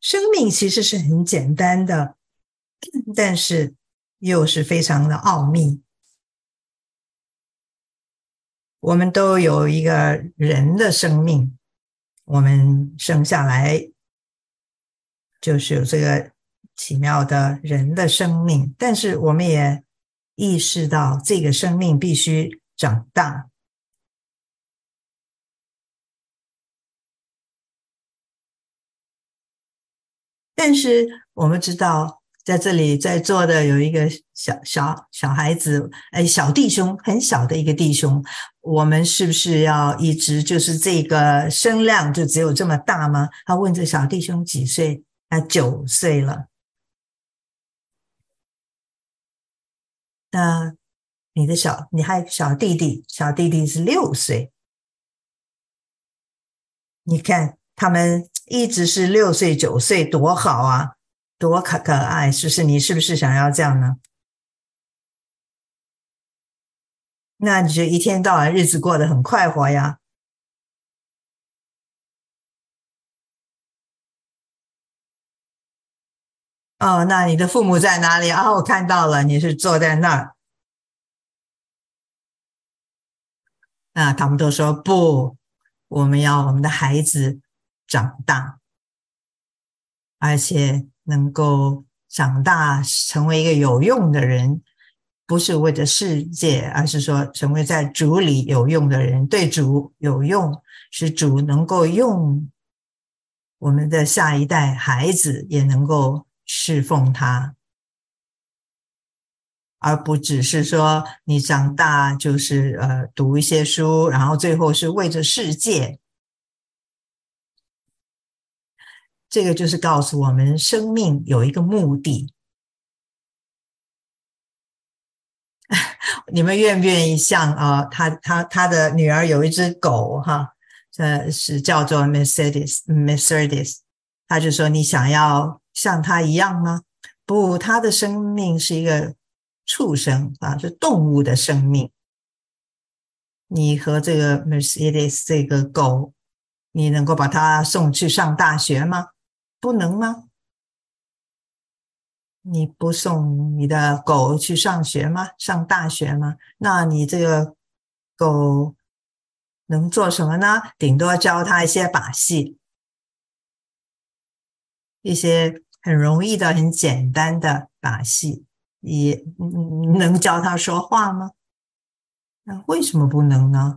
生命其实是很简单的，但是又是非常的奥秘。我们都有一个人的生命，我们生下来就是有这个奇妙的人的生命，但是我们也意识到这个生命必须长大。但是我们知道，在这里在座的有一个小孩子，小弟兄，很小的一个弟兄，我们是不是要一直就是这个声量就只有这么大吗？他问这小弟兄几岁？他9岁了。那你还有小弟弟，小弟弟是6岁。你看他们一直是6岁9岁，多好啊，多可爱，是不是？你是不是想要这样呢？那你就一天到晚日子过得很快活呀。哦，那你的父母在哪里啊？我看到了，你是坐在那儿。那他们都说不，我们要我们的孩子长大，而且能够长大成为一个有用的人，不是为了世界，而是说成为在主里有用的人，对主有用，使主能够用我们的下一代孩子也能够侍奉他，而不只是说你长大就是读一些书，然后最后是为着世界。这个就是告诉我们生命有一个目的。你们愿不愿意像他的女儿有一只狗哈，是叫做 Mercedes， 他就说你想要像他一样吗？不，他的生命是一个畜生啊，是动物的生命。你和这个 Mercedes 这个狗，你能够把它送去上大学吗？不能吗？你不送你的狗去上学吗？上大学吗？那你这个狗能做什么呢？顶多教它一些把戏，一些很容易的、很简单的把戏，也能教它说话吗？那为什么不能呢？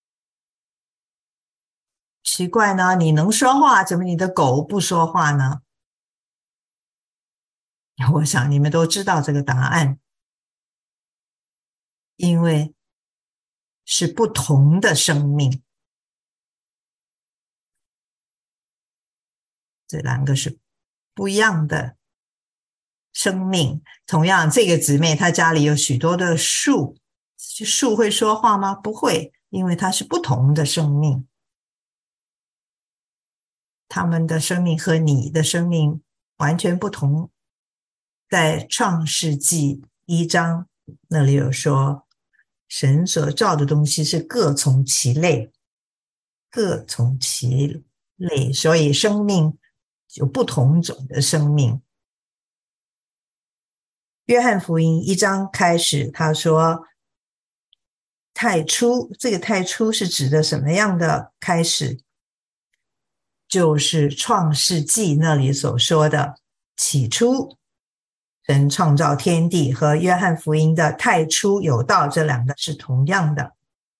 奇怪呢，你能说话，怎么你的狗不说话呢？我想你们都知道这个答案，因为是不同的生命，这两个是不一样的生命。同样，这个姊妹她家里有许多的树，树会说话吗？不会，因为它是不同的生命，他们的生命和你的生命完全不同。在创世纪1章那里有说，神所造的东西是各从其类，各从其类，所以生命有不同种的生命。约翰福音1章开始，他说太初，这个太初是指的什么样的开始？就是创世纪那里所说的起初神创造天地，和约翰福音的太初有道这两个是同样的。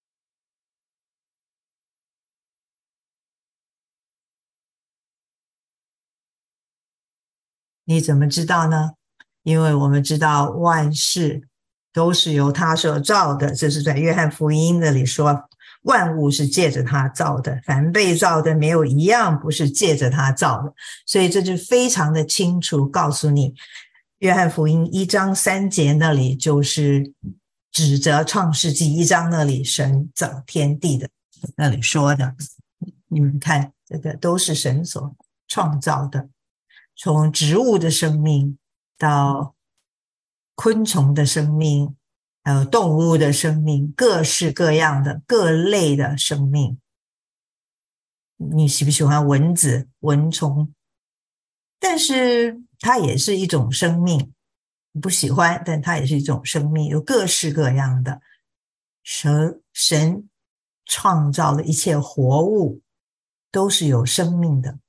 你怎么知道呢？因为我们知道万事都是由他所造的，这是在约翰福音那里说，万物是借着他造的，凡被造的没有一样不是借着他造的。所以这就非常的清楚告诉你，约翰福音1章3节那里就是指着创世纪1章那里神造天地的那里说的。你们看，这个都是神所创造的，从植物的生命到昆虫的生命，还有动物的生命，各式各样的各类的生命。你喜不喜欢蚊子、蚊虫？ 但是它也是一种生命，你不喜欢，但它也是一种生命，有各式各样的。神创造的一切活物都是有生命的，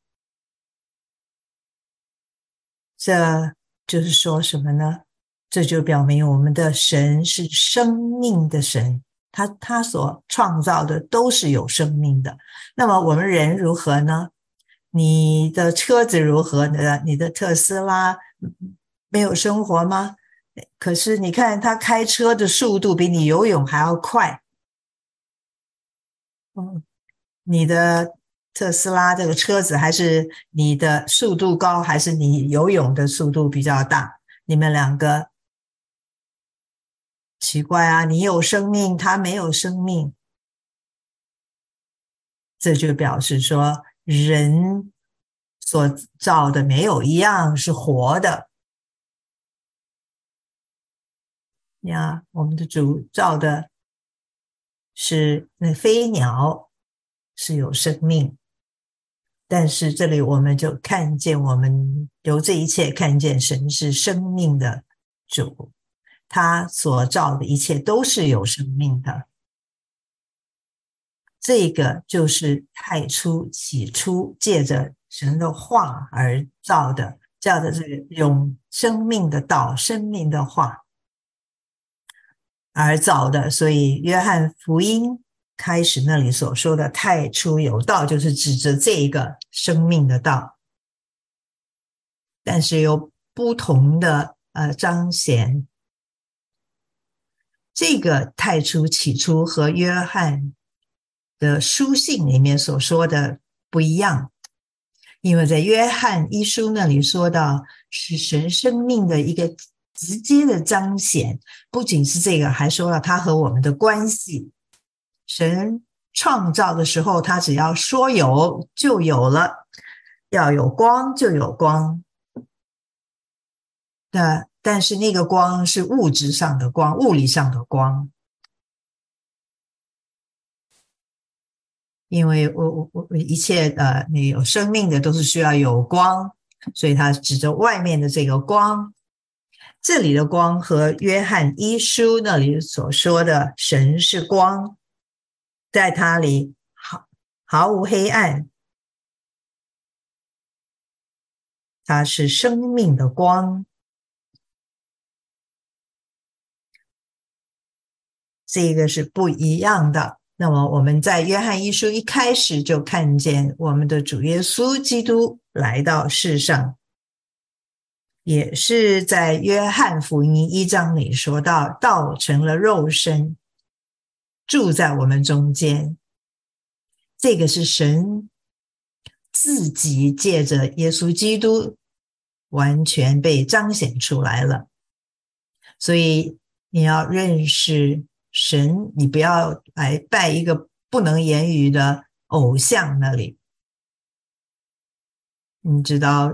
这就是说什么呢？这就表明我们的神是生命的神，他所创造的都是有生命的。那么我们人如何呢？你的车子如何呢？你的特斯拉没有生活吗？可是你看他开车的速度比你游泳还要快。你的特斯拉这个车子还是你的速度高，还是你游泳的速度比较大？你们两个奇怪啊，你有生命，他没有生命，这就表示说人所造的没有一样是活的呀。我们的主造的是那飞鸟是有生命，但是这里我们就看见，我们由这一切看见神是生命的主，他所造的一切都是有生命的。这个就是太初起初借着神的话而造的，叫的这个用生命的道、生命的话而造的。所以约翰福音开始那里所说的太初有道，就是指着这个生命的道，但是有不同的彰显。这个太初起初和约翰的书信里面所说的不一样，因为在约翰一书那里说到是神生命的一个直接的彰显，不仅是这个，还说了他和我们的关系。神创造的时候，他只要说有就有了，要有光就有光。但是那个光是物质上的光，物理上的光，因为我一切你有生命的都是需要有光，所以他指着外面的这个光。这里的光和约翰一书那里所说的神是光，在他里毫无黑暗，它是生命的光。这个是不一样的。那么我们在约翰一书一开始就看见我们的主耶稣基督来到世上，也是在约翰福音1章里说到，道成了肉身，住在我们中间。这个是神自己借着耶稣基督完全被彰显出来了。所以你要认识神，你不要来拜一个不能言语的偶像那里。你知道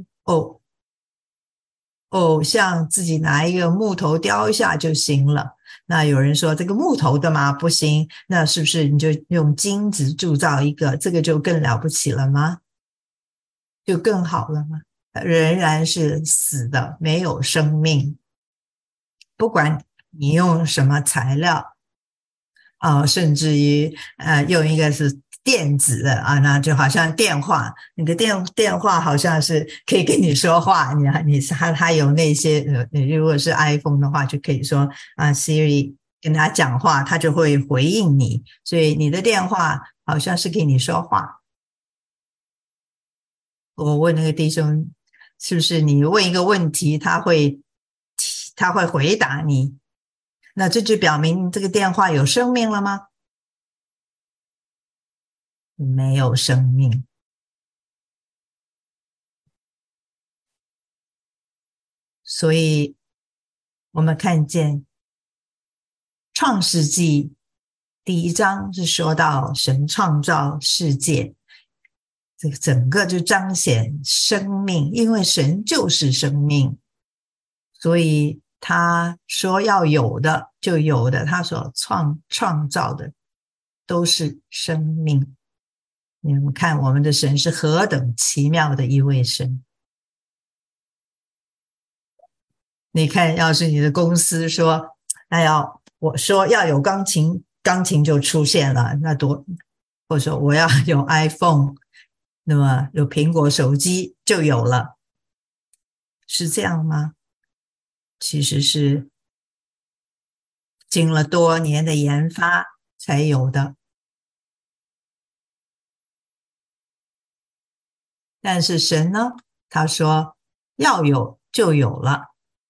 偶像自己拿一个木头雕一下就行了，那有人说这个木头的嘛不行，那是不是你就用金子铸造一个，这个就更了不起了吗？就更好了吗？仍然是死的，没有生命。不管你用什么材料甚至于用一个是电子的那就好像电话，那个电话好像是可以跟你说话，它有那些如果是 iPhone 的话，就可以说Siri 跟他讲话，他就会回应你，所以你的电话好像是跟你说话。我问那个弟兄，是不是你问一个问题，他会回答你？那这就表明这个电话有生命了吗？没有生命。所以我们看见创世纪第1章是说到神创造世界，这个整个就彰显生命，因为神就是生命，所以他说要有的就有的，他所创造的都是生命。你们看我们的神是何等奇妙的一位神。 你看，要是你的公司说，哎呀，我说要有钢琴，钢琴就出现了，那多，或者说我要有 iPhone，那么有苹果手机就有了，是这样吗？其实是经了多年的研发才有的。但是神呢，他说要有就有了，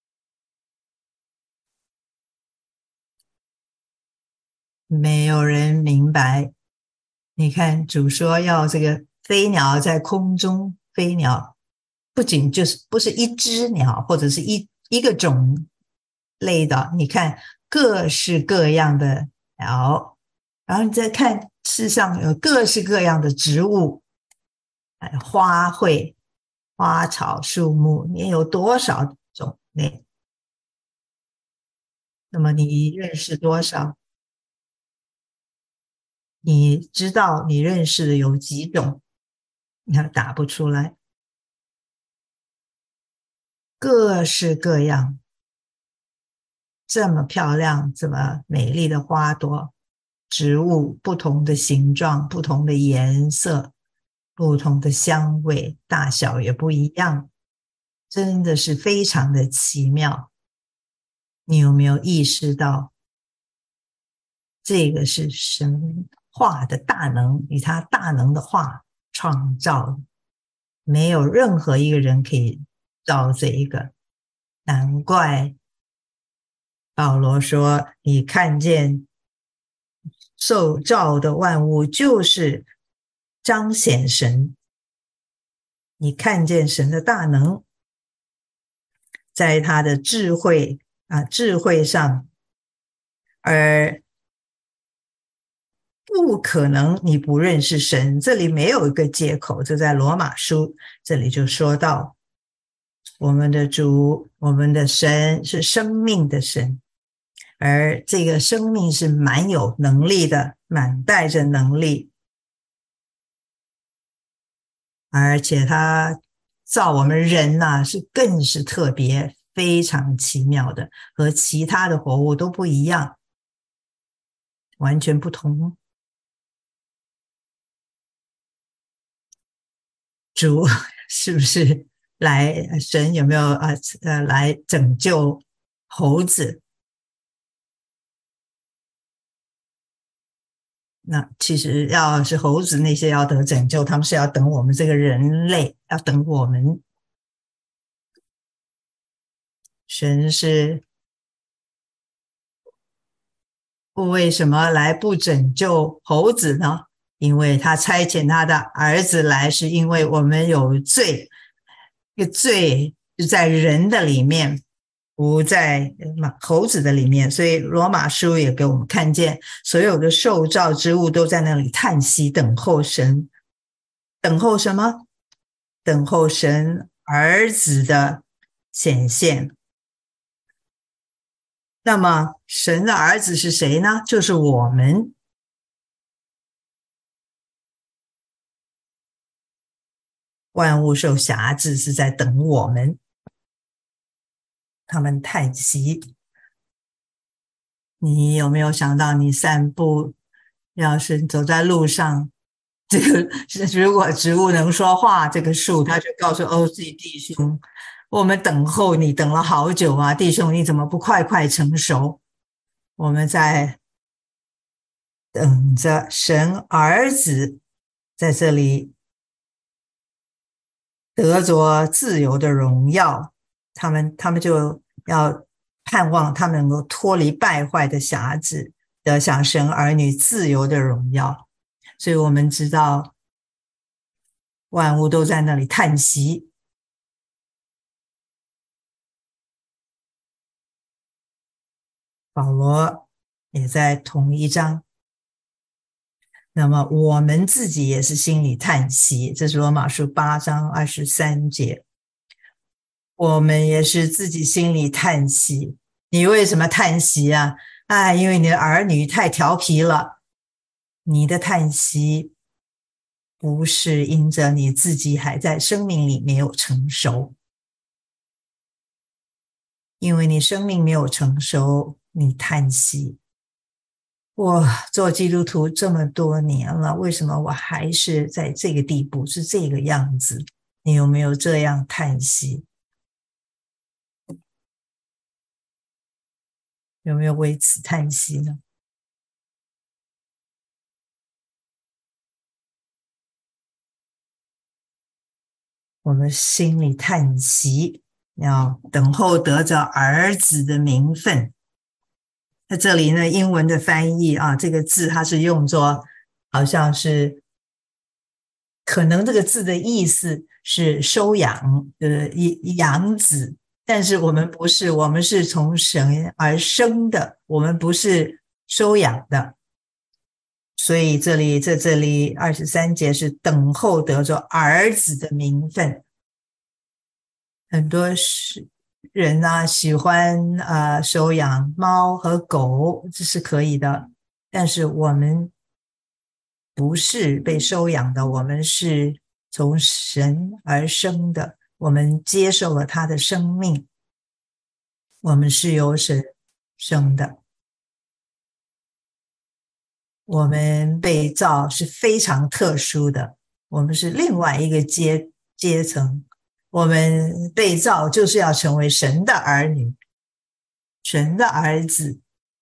没有人明白。你看主说要这个飞鸟在空中飞鸟，不仅就是不是一只鸟或者是一个种类的，你看各式各样的鸟，然后你再看世上有各式各样的植物，花卉、花草、树木，你有多少种类？那么你认识多少？你知道你认识的有几种？你看打不出来，各式各样，这么漂亮、这么美丽的花朵、植物，不同的形状、不同的颜色、不同的香味，大小也不一样，真的是非常的奇妙。你有没有意识到，这个是神话的大能，与他大能的话创造的，没有任何一个人可以造这一个。难怪保罗说：“你看见受造的万物，就是彰显神。你看见神的大能，在他的智慧上，而不可能你不认识神。这里没有一个借口，这在罗马书这里就说到，我们的主，我们的神是生命的神。”而这个生命是蛮有能力的，满带着能力，而且他造我们人呐、是更是特别，非常奇妙的，和其他的活物都不一样，完全不同。主是不是来？神有没有来拯救猴子？那其实要是猴子那些要得拯救，他们是要等我们这个人类，要等我们。神是为什么来不拯救猴子呢？因为他差遣他的儿子来，是因为我们有罪，这个罪就在人的里面，不在猴子的里面。所以罗马书也给我们看见，所有的受造之物都在那里叹息，等候神。等候什么？等候神儿子的显现。那么神的儿子是谁呢？就是我们。万物受辖制是在等我们，他们叹息。你有没有想到，你散步，要是走在路上，这个如果植物能说话，这个树它就告诉自己弟兄，我们等候你等了好久啊，弟兄你怎么不快快成熟？我们在等着神儿子在这里得着自由的荣耀，他们就要盼望他们能够脱离败坏的匣子，得享神儿女自由的荣耀。所以我们知道万物都在那里叹息。保罗也在同一章，那么我们自己也是心里叹息，这是罗马书8章23节。我们也是自己心里叹息。你为什么叹息啊？因为你的儿女太调皮了。你的叹息不是因着你自己还在生命里没有成熟， 因为你生命没有成熟，你叹息。我做基督徒这么多年了，为什么我还是在这个地步，是这个样子？你有没有这样叹息？有没有为此叹息呢？我们心里叹息，要等候得着儿子的名分。在这里呢，英文的翻译啊，这个字它是用作好像是可能这个字的意思是收养，养子，但是我们不是，我们是从神而生的，我们不是收养的。所以在这里23节是等候得着儿子的名分。很多人啊喜欢收养猫和狗，这是可以的，但是我们不是被收养的，我们是从神而生的，我们接受了他的生命，我们是由神生的，我们被造是非常特殊的，我们是另外一个阶层，我们被造就是要成为神的儿女，神的儿子。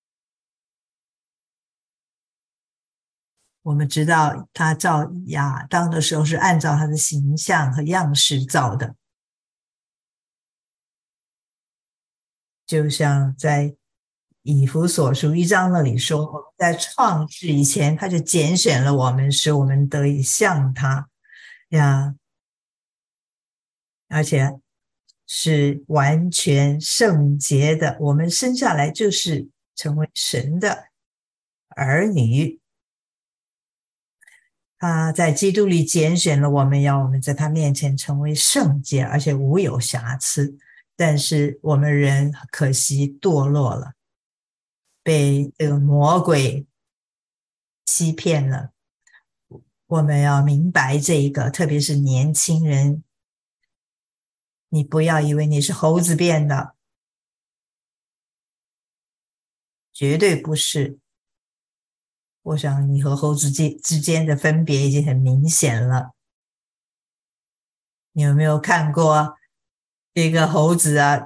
我们知道他造亚当的时候是按照他的形象和样式造的，就像在以弗所书1章那里说，我们在创世以前他就拣选了我们，使我们得以像他呀，而且是完全圣洁的，我们生下来就是成为神的儿女。他在基督里拣选了我们，要我们在他面前成为圣洁，而且无有瑕疵。但是我们人可惜堕落了，被这个魔鬼欺骗了。我们要明白这一个，特别是年轻人，你不要以为你是猴子变的，绝对不是。我想你和猴子之间的分别已经很明显了。你有没有看过一个猴子啊，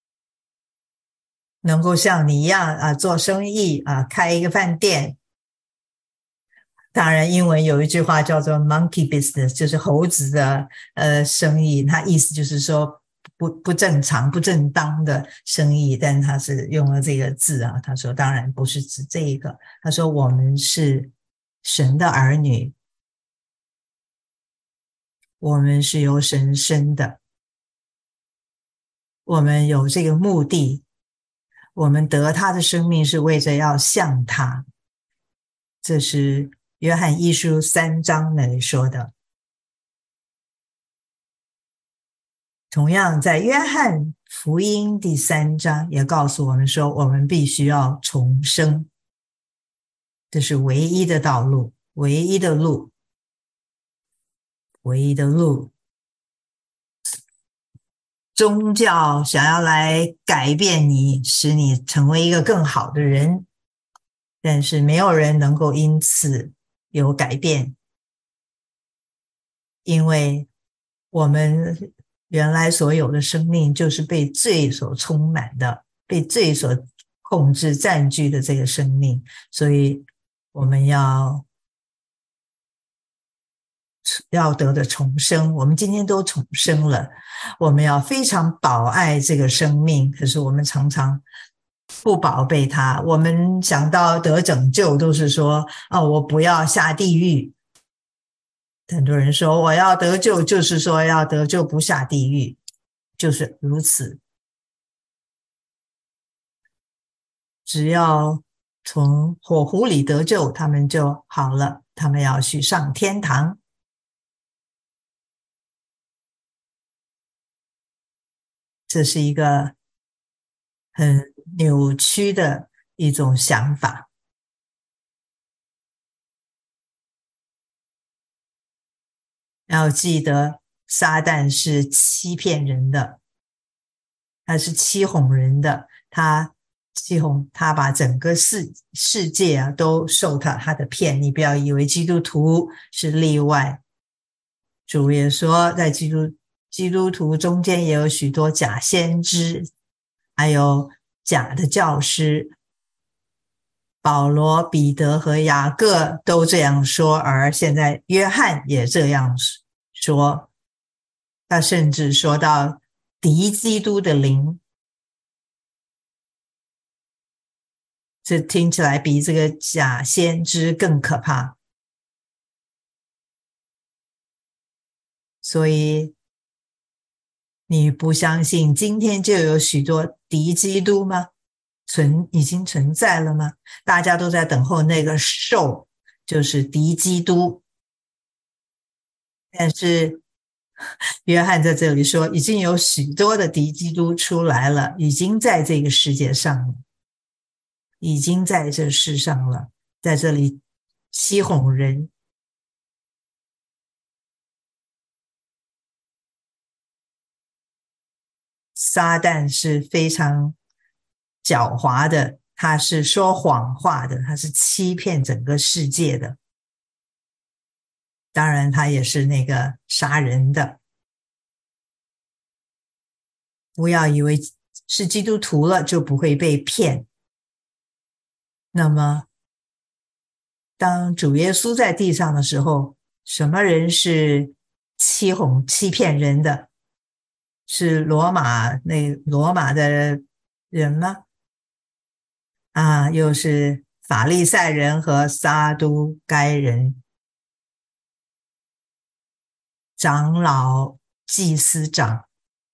能够像你一样啊做生意啊，开一个饭店？当然，英文有一句话叫做 "monkey business"，就是猴子的生意。它意思就是说不正常、不正当的生意，但他是用了这个字啊。他说，当然不是指这一个。他说，我们是神的儿女，我们是由神生的，我们有这个目的，我们得他的生命是为着要像他。这是约翰一书3章那里说的。同样在约翰福音第3章也告诉我们说，我们必须要重生，这是唯一的道路，唯一的路，唯一的路。宗教想要来改变你，使你成为一个更好的人，但是没有人能够因此有改变，因为我们原来所有的生命就是被罪所充满的，被罪所控制占据的这个生命，所以我们要得的重生，我们今天都重生了，我们要非常宝爱这个生命，可是我们常常不宝贝它，我们想到得拯救都是说我不要下地狱。很多人说我要得救，就是说要得救不下地狱，就是如此。只要从火湖里得救，他们就好了，他们要去上天堂。这是一个很扭曲的一种想法。要记得撒旦是欺骗人的， 他是欺哄人的，他欺哄他把整个世界啊都受他的骗。你不要以为基督徒是例外，主也说在基督徒中间也有许多假先知，还有假的教师。保罗、彼得和雅各都这样说，而现在约翰也这样说。他甚至说到敌基督的灵，这听起来比这个假先知更可怕。所以你不相信今天就有许多敌基督吗？已经存在了吗？大家都在等候那个兽，就是敌基督。但是约翰在这里说，已经有许多的敌基督出来了，已经在这个世界上了，已经在这世上了，在这里欺哄人。撒旦是非常狡猾的，他是说谎话的，他是欺骗整个世界的。当然他也是那个杀人的。不要以为是基督徒了就不会被骗。那么当主耶稣在地上的时候，什么人是欺哄欺骗人的？是罗马的人吗？又是法利赛人和撒都该人，长老、祭司长，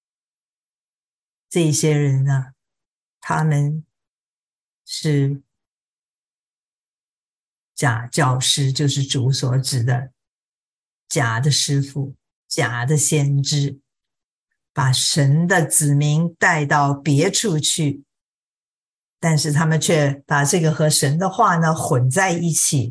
这些人呢，他们是假教师，就是主所指的假的师傅、假的先知，把神的子民带到别处去，但是他们却把这个和神的话呢混在一起，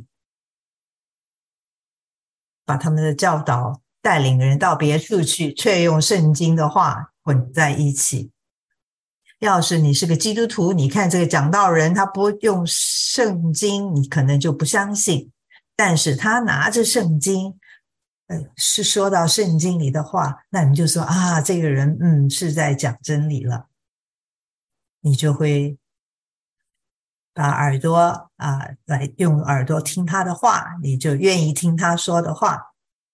把他们的教导带领人到别处去，却用圣经的话混在一起。要是你是个基督徒，你看这个讲道人他不用圣经，你可能就不相信，但是他拿着圣经是说到圣经里的话，那你就说这个人是在讲真理了，你就会把耳朵来用耳朵听他的话，你就愿意听他说的话。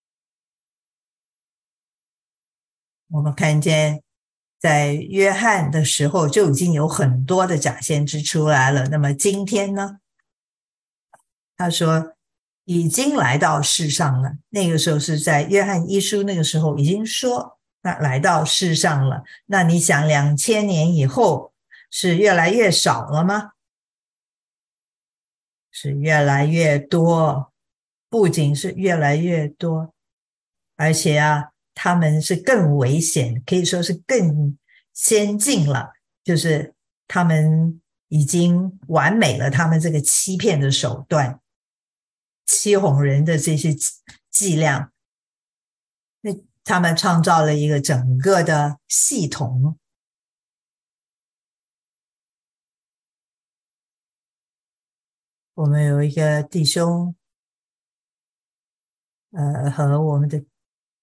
我们看见在约翰的时候就已经有很多的假先知出来了，那么今天呢，他说已经来到世上了，那个时候是在约翰一书那个时候已经说那来到世上了，那你想2000年以后是越来越少了吗？是越来越多，不仅是越来越多，而且他们是更危险，可以说是更先进了，就是他们已经完美了他们这个欺骗的手段，欺哄人的这些伎俩，那他们创造了一个整个的系统。我们有一个弟兄和我们的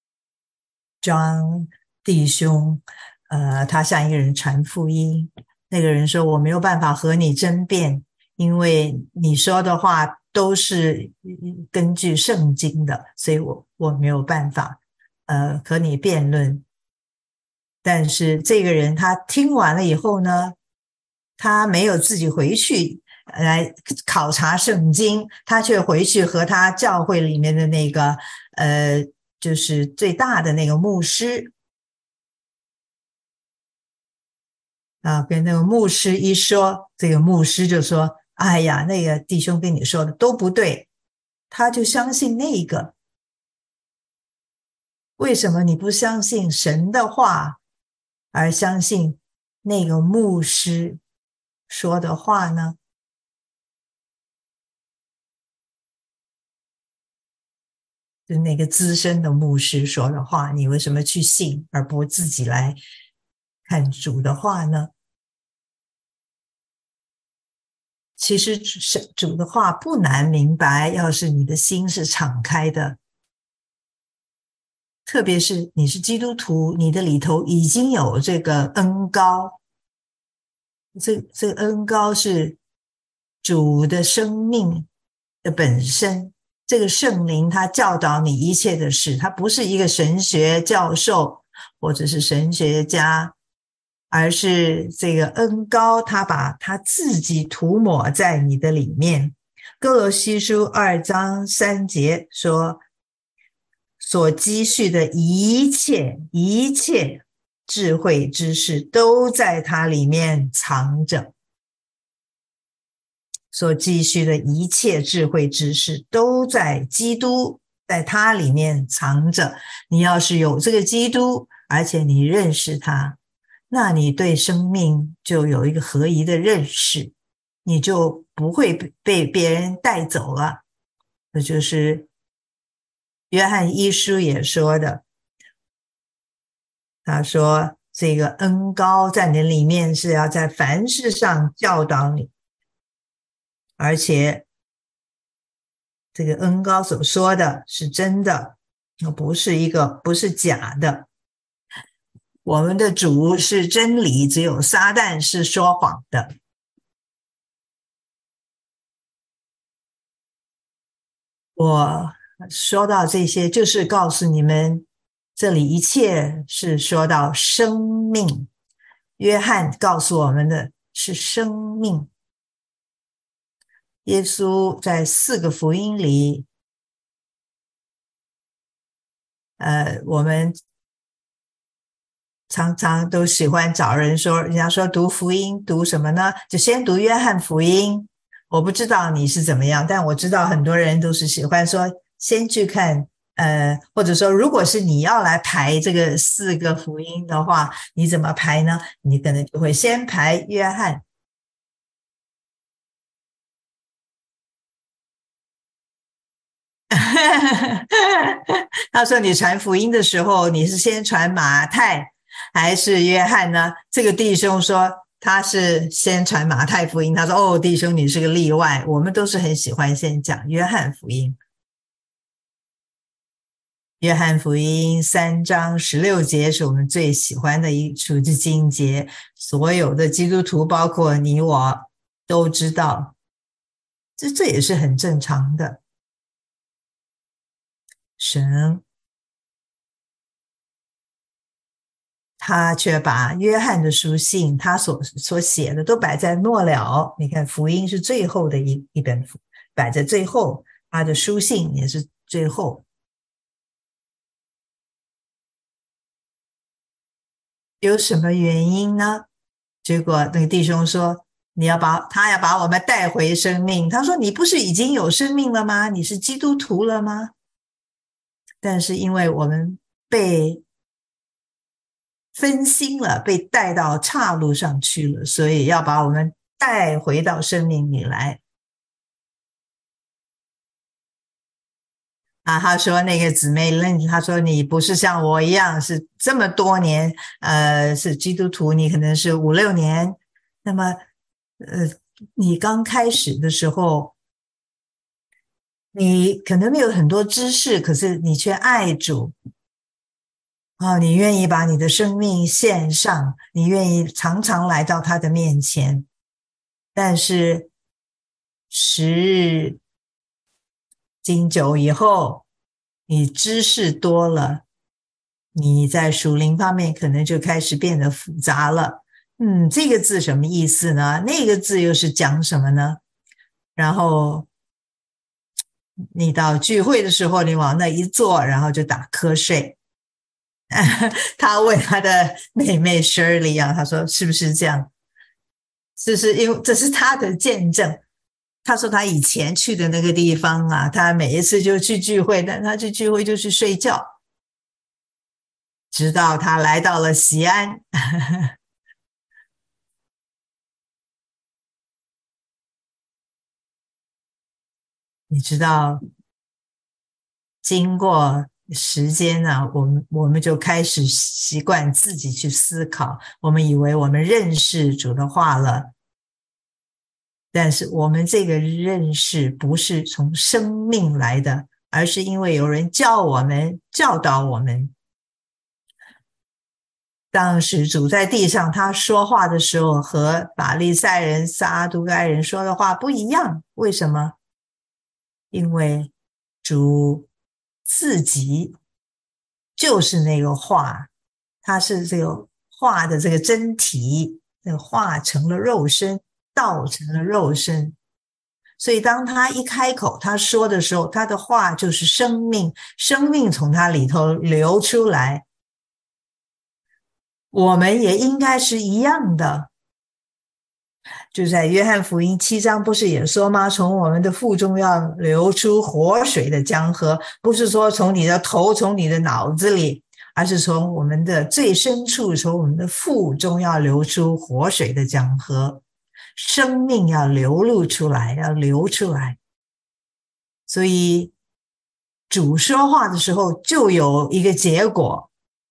John 弟兄他向一个人传福音，那个人说我没有办法和你争辩，因为你说的话都是根据圣经的，所以我没有办法和你辩论。但是这个人他听完了以后呢，他没有自己回去来考察圣经，他却回去和他教会里面的那个就是最大的那个牧师跟那个牧师一说，这个牧师就说哎呀，那个弟兄跟你说的都不对，他就相信那个。为什么你不相信神的话，而相信那个牧师说的话呢？就那个资深的牧师说的话，你为什么去信，而不自己来看主的话呢，其实主的话不难明白，要是你的心是敞开的，特别是你是基督徒，你的里头已经有这个恩膏，这个恩膏是主的生命的本身，这个圣灵他教导你一切的事，他不是一个神学教授或者是神学家，而是这个恩膏他把他自己涂抹在你的里面。哥罗西书2章3节说，所积蓄的一切智慧知识都在它里面藏着，所积蓄的一切智慧知识都在基督，在它里面藏着。你要是有这个基督，而且你认识他，那你对生命就有一个合宜的认识，你就不会被别人带走了。这就是约翰一书也说的，他说这个恩膏在你里面是要在凡事上教导你，而且这个恩膏所说的是真的，不是假的。我们的主是真理，只有撒旦是说谎的。我说到这些，就是告诉你们，这里一切是说到生命。约翰告诉我们的是生命。耶稣在4个福音里，我们常常都喜欢找人说，人家说读福音读什么呢？就先读约翰福音。我不知道你是怎么样，但我知道很多人都是喜欢说先去看，或者说如果是你要来排这个4个福音的话，你怎么排呢？你可能就会先排约翰。他说你传福音的时候，你是先传马太还是约翰呢？这个弟兄说他是先传马太福音。他说哦，弟兄你是个例外，我们都是很喜欢先讲约翰福音。约翰福音3章16节是我们最喜欢的一处的经节，所有的基督徒包括你我都知道，这也是很正常的。神他却把约翰的书信他所写的都摆在末了，你看福音是最后的一本，摆在最后，他的书信也是最后。有什么原因呢？结果那个弟兄说他要把我们带回生命。他说你不是已经有生命了吗？你是基督徒了吗？但是因为我们被分心了，被带到岔路上去了，所以要把我们带回到生命里来。他说那个姊妹愣，他说你不是像我一样是这么多年，是基督徒，你可能是5-6年，那么，你刚开始的时候，你可能没有很多知识，可是你却爱主，你愿意把你的生命献上，你愿意常常来到他的面前，但是时日经久以后，你知识多了，你在属灵方面可能就开始变得复杂了。这个字什么意思呢？那个字又是讲什么呢？然后你到聚会的时候，你往那一坐，然后就打瞌睡。他问他的妹妹 Shirley 啊，他说是不是这样？是因为这是他的见证。他说他以前去的那个地方啊，他每一次就去聚会，但他去聚会就去睡觉，直到他来到了西安。你知道，经过时间呢，我们就开始习惯自己去思考，我们以为我们认识主的话了，但是我们这个认识不是从生命来的，而是因为有人教我们、教导我们。当时主在地上他说话的时候，和法利赛人、撒都该人说的话不一样。为什么？因为主自己就是那个话，他是这个话的这个真体，那个话成了肉身，道成了肉身。所以当他一开口他说的时候，他的话就是生命，生命从他里头流出来。我们也应该是一样的，就在约翰福音7章不是也说吗？从我们的腹中要流出活水的江河，不是说从你的头从你的脑子里，而是从我们的最深处，从我们的腹中要流出活水的江河，生命要流露出来，要流出来。所以主说话的时候就有一个结果。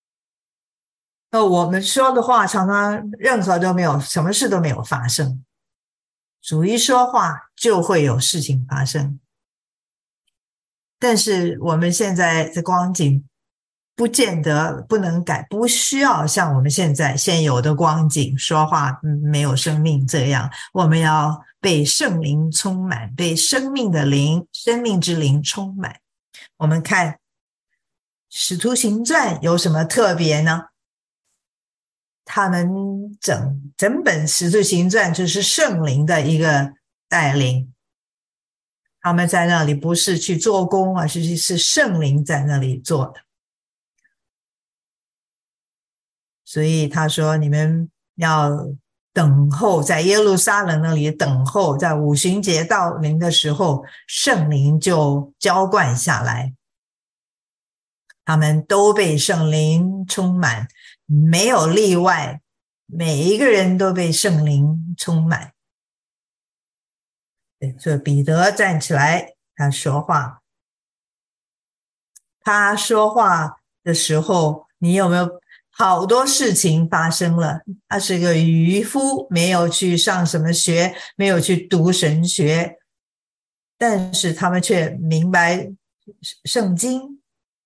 我们说的话常常任何都没有，什么事都没有发生。主一说话就会有事情发生。但是我们现在的光景不见得不能改，不需要像我们现有的光景说话没有生命这样，我们要被圣灵充满，被生命的灵、生命之灵充满。我们看使徒行传有什么特别呢？他们整本使徒行传就是圣灵的一个带领，他们在那里不是去做工，而是圣灵在那里做的。所以他说你们要等候，在耶路撒冷那里等候，在五旬节到临的时候，圣灵就浇灌下来，他们都被圣灵充满，没有例外，每一个人都被圣灵充满。所以彼得站起来，他说话。他说话的时候，你有没有好多事情发生了？他是个渔夫，没有去上什么学，没有去读神学，但是他们却明白圣经。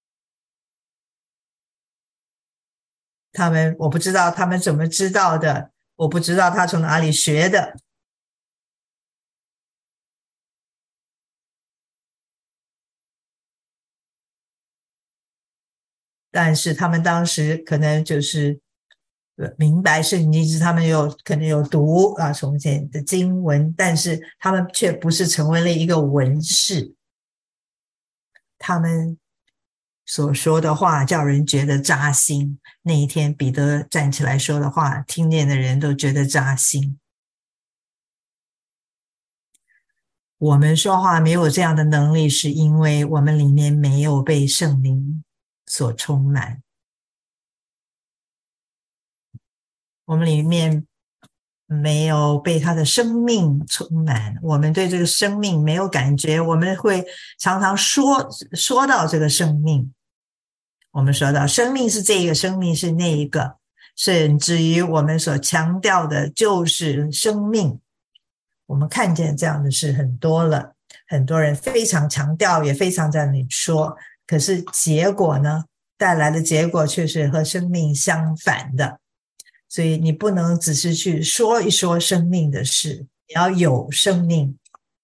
我不知道他们怎么知道的，我不知道他从哪里学的。但是他们当时可能就是明白圣经，是他们可能有读从前的经文，但是他们却不是成为了一个文士。他们所说的话叫人觉得扎心。那一天彼得站起来说的话，听见的人都觉得扎心。我们说话没有这样的能力，是因为我们里面没有被圣灵所充满，我们里面没有被他的生命充满，我们对这个生命没有感觉，我们会常常说到这个生命，我们说到生命是这个，生命是那一个，甚至于我们所强调的就是生命。我们看见这样的事很多了，很多人非常强调，也非常在那里说，可是结果呢，带来的结果却是和生命相反的。所以你不能只是去说一说生命的事，你要有生命。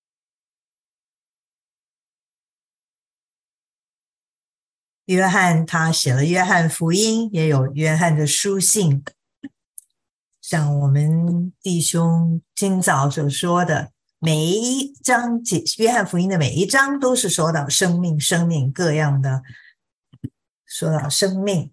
约翰他写了约翰福音，也有约翰的书信，像我们弟兄今早所说的，每一章约翰福音的每一章都是说到生命，生命各样的，说到生命。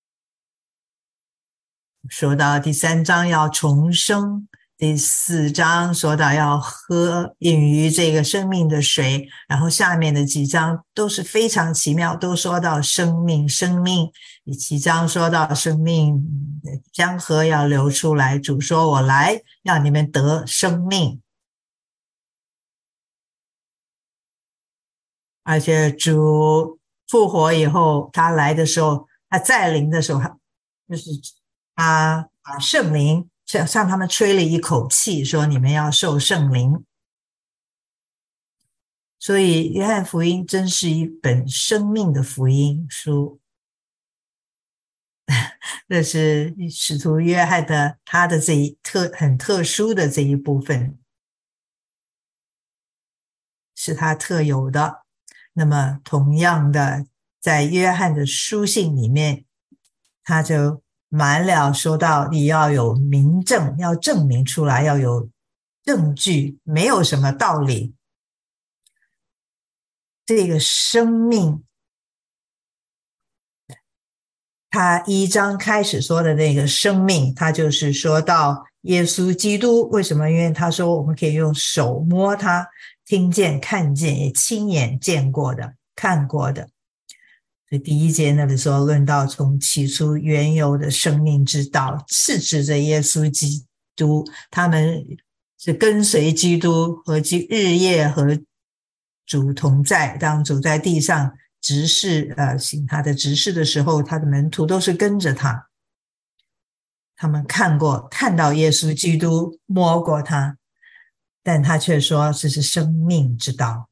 说到第3章要重生，第4章说到要喝饮于这个生命的水，然后下面的几章都是非常奇妙，都说到生命，生命。第7章说到生命江河要流出来，主说我来让你们得生命。而且主复活以后，他来的时候，他再临的时候，就是他把圣灵向他们吹了一口气，说你们要受圣灵。所以约翰福音真是一本生命的福音书。这是使徒约翰的他的这一很特殊的这一部分，是他特有的。那么同样的，在约翰的书信里面，他就满了说到你要有明证，要证明出来，要有证据，没有什么道理。这个生命，他1章开始说的那个生命，他就是说到耶稣基督。为什么？因为他说我们可以用手摸他，听见看见，也亲眼见过的看过的。所以第1节那里说论到从起初原有的生命之道，是指着耶稣基督，他们是跟随基督和日夜和主同在。当主在地上执事行他的执事的时候，他的门徒都是跟着他，他们看到耶稣基督，摸过他，但他却说这是生命之道。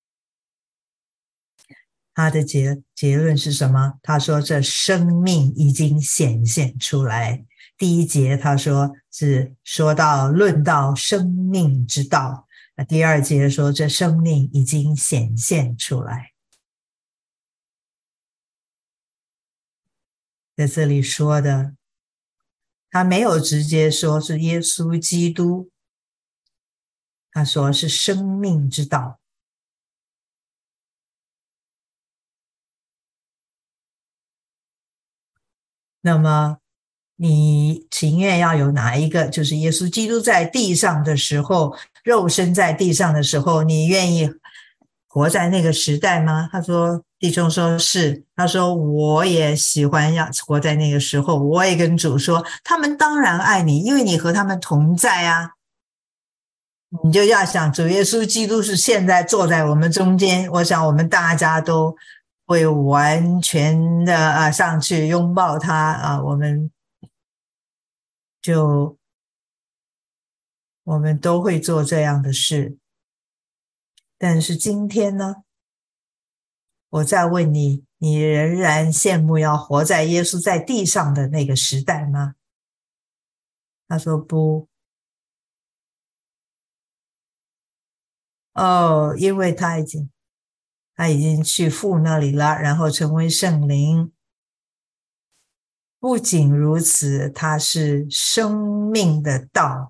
他的结论是什么？他说这生命已经显现出来。第1节他说是论到生命之道，第2节说这生命已经显现出来。在这里说的，他没有直接说是耶稣基督，他说是生命之道。那么你情愿要有哪一个？就是耶稣基督在地上的时候，肉身在地上的时候，你愿意活在那个时代吗？他说，弟兄说是。他说我也喜欢要活在那个时候。我也跟主说，他们当然爱你，因为你和他们同在啊。你就要想主耶稣基督是现在坐在我们中间，我想我们大家都会完全的上去拥抱他我们都会做这样的事。但是今天呢，我再问你，你仍然羡慕要活在耶稣在地上的那个时代吗？他说不。因为他已经去父那里了，然后成为圣灵。不仅如此，他是生命的道。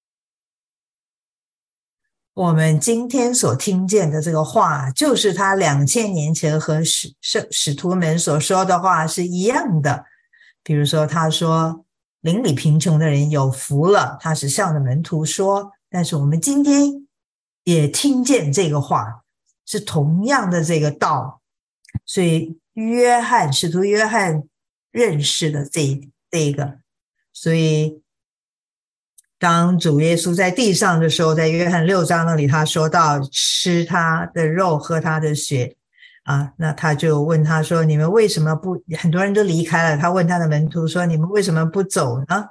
我们今天所听见的这个话，就是他2000年前和使徒们所说的话是一样的。比如说他说邻里贫穷的人有福了，他是向着门徒说。但是我们今天也听见这个话，是同样的这个道。所以使徒约翰认识了这个。所以当主耶稣在地上的时候，在约翰6章那里他说到吃他的肉喝他的血那他就问他说，你们为什么不，很多人都离开了，他问他的门徒说，你们为什么不走呢？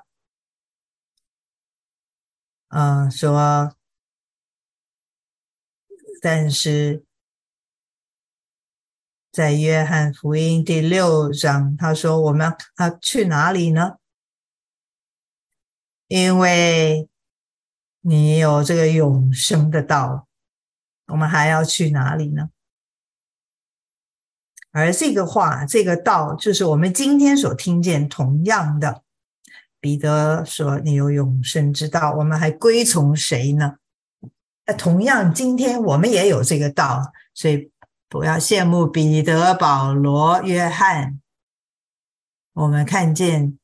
说但是在约翰福音第6章他说我们去哪里呢？因为你有这个永生的道，我们还要去哪里呢？而这个话这个道就是我们今天所听见同样的。彼得说你有永生之道，我们还归从谁呢？同样今天我们也有这个道，所以不要羡慕彼得、保罗、约翰。我们看见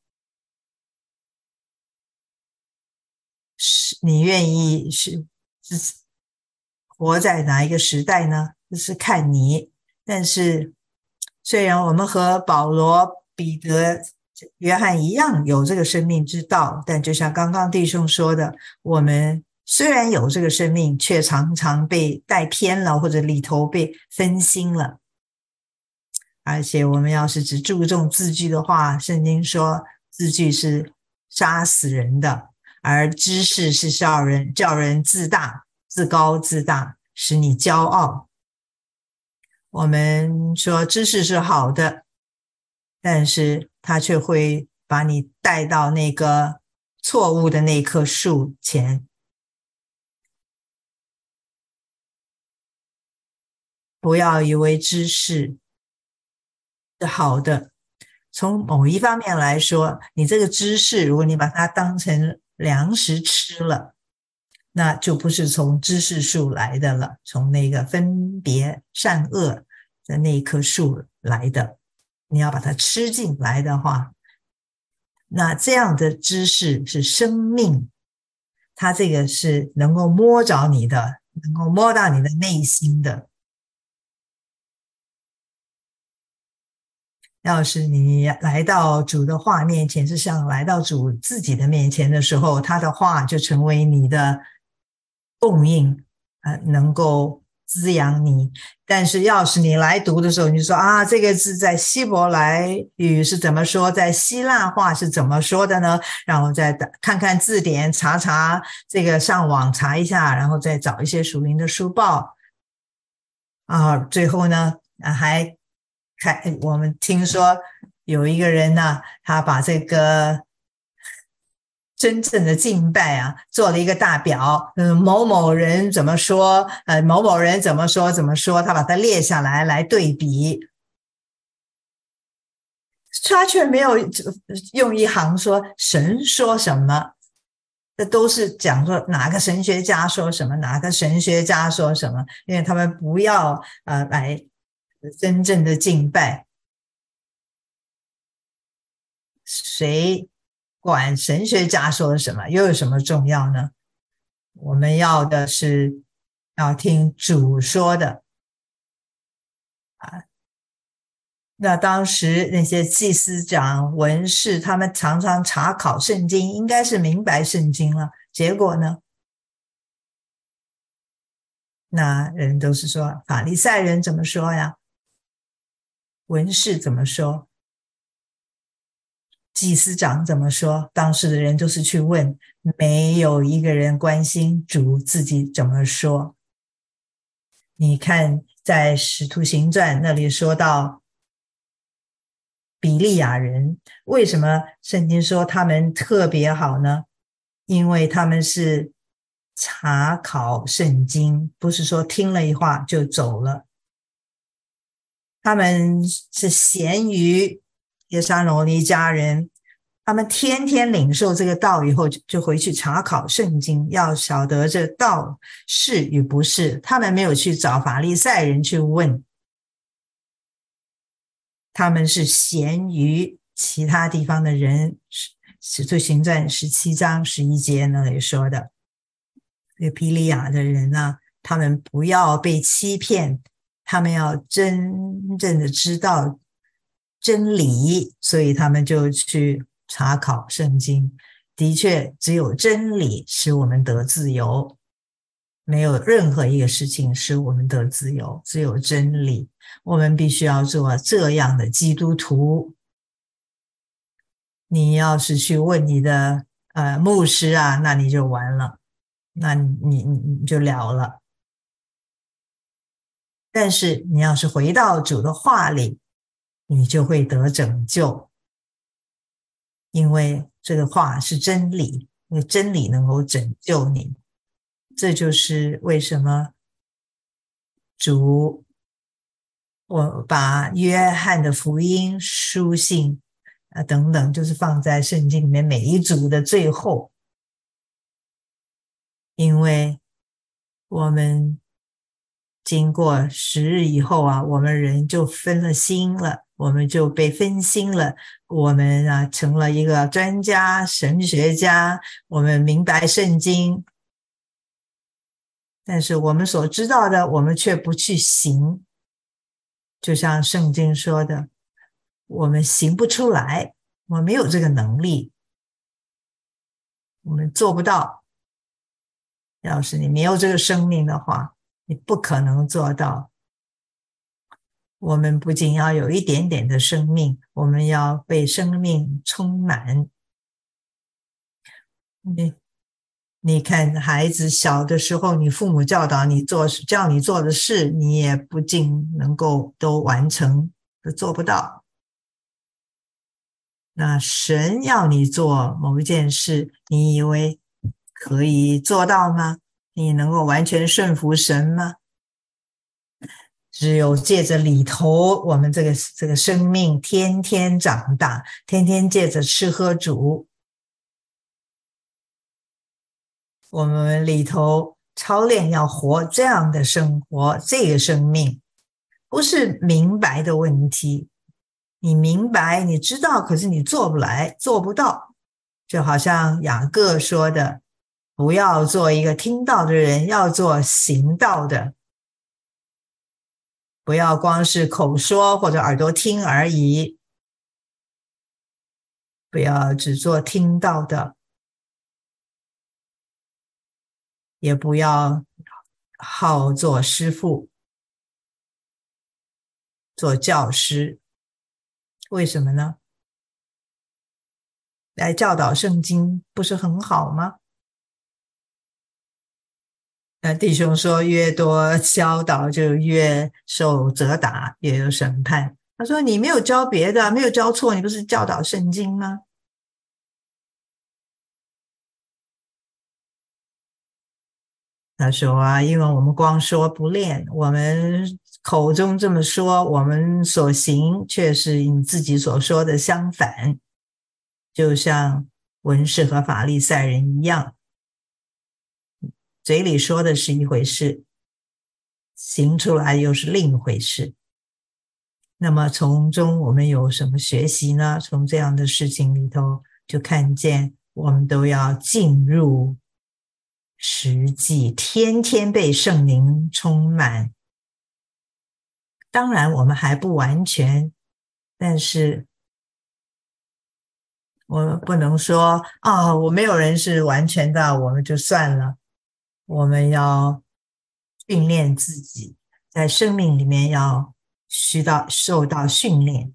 你愿意是活在哪一个时代呢？这是看你。但是虽然我们和保罗、彼得、约翰一样有这个生命之道，但就像刚刚弟兄说的，我们虽然有这个生命，却常常被带偏了，或者里头被分心了。 而且我们要是只注重字句的话，圣经说字句是杀死人的，而知识是叫人自大、自高自大，使你骄傲。我们说知识是好的，但是它却会把你带到那个错误的那棵树前。不要以为知识是好的，从某一方面来说，你这个知识，如果你把它当成粮食吃了，那就不是从知识树来的了，从那个分别善恶的那一棵树来的。你要把它吃进来的话，那这样的知识是生命，它这个是能够摸着你的，能够摸到你的内心的。要是你来到主的话面前，是像来到主自己的面前的时候，他的话就成为你的供应，能够滋养你。但是要是你来读的时候，你就说啊，这个字在希伯来语是怎么说，在希腊话是怎么说的呢？然后再看看字典，查查这个，上网查一下，然后再找一些属灵的书报啊。最后呢，还我们听说有一个人呢，他把这个真正的敬拜啊，做了一个大表，某某人怎么说，某某人怎么说怎么说，他把它列下来来对比，他却没有用一行说神说什么，这都是讲说哪个神学家说什么，哪个神学家说什么，因为他们不要来真正的敬拜。谁管神学家说什么，又有什么重要呢？我们要的是要听主说的啊。那当时那些祭司长、文士，他们常常查考圣经，应该是明白圣经了。结果呢，那人都是说法利赛人怎么说呀？文士怎么说？祭司长怎么说？当时的人都是去问，没有一个人关心主自己怎么说。你看，在使徒行传那里说到比利亚人，为什么圣经说他们特别好呢？因为他们是查考圣经，不是说听了一话就走了。他们是咸于耶沙罗尼家人，他们天天领受这个道以后，就回去查考圣经，要晓得这道是与不是。他们没有去找法利赛人去问，他们是咸于其他地方的人。使徒行传17章11节那里说的，这个比利亚的人啊，他们不要被欺骗，他们要真正的知道真理，所以他们就去查考圣经。的确，只有真理使我们得自由，没有任何一个事情使我们得自由，只有真理。我们必须要做这样的基督徒。你要是去问你的牧师啊，那你就完了，那你就了了。但是你要是回到主的话里，你就会得拯救，因为这个话是真理，那个真理能够拯救你。这就是为什么主我把约翰的福音书信等等，就是放在圣经里面每一组的最后，因为我们经过10日以后啊，我们人就分了心了，我们就被分心了，我们啊成了一个专家、神学家，我们明白圣经，但是我们所知道的，我们却不去行，就像圣经说的，我们行不出来，我们没有这个能力，我们做不到。要是你没有这个生命的话，你不可能做到。 我们不仅要有一点点的生命，我们要被生命充满。你看孩子小的时候，你父母教导你叫你做的事，你也不尽能够都完成，都做不到。那神要你做某一件事，你以为可以做到吗？你能够完全顺服神吗？只有借着里头，我们这个生命天天长大，天天借着吃喝煮，我们里头操练要活这样的生活，这个生命不是明白的问题。你明白，你知道，可是你做不来，做不到。就好像雅各说的，不要做一个听到的人，要做行道的。不要光是口说或者耳朵听而已，不要只做听到的，也不要好做师傅，做教师。为什么呢？来教导圣经不是很好吗？弟兄说，越多教导就越受责打，越有审判。他说，你没有教别的，没有教错，你不是教导圣经吗？他说啊，因为我们光说不练，我们口中这么说，我们所行却是你自己所说的相反，就像文士和法利赛人一样，嘴里说的是一回事，行出来又是另一回事。那么从中我们有什么学习呢？从这样的事情里头就看见我们都要进入实际，天天被圣灵充满。当然我们还不完全，但是我不能说我没有人是完全的，我们就算了。我们要训练自己，在生命里面要受到训练。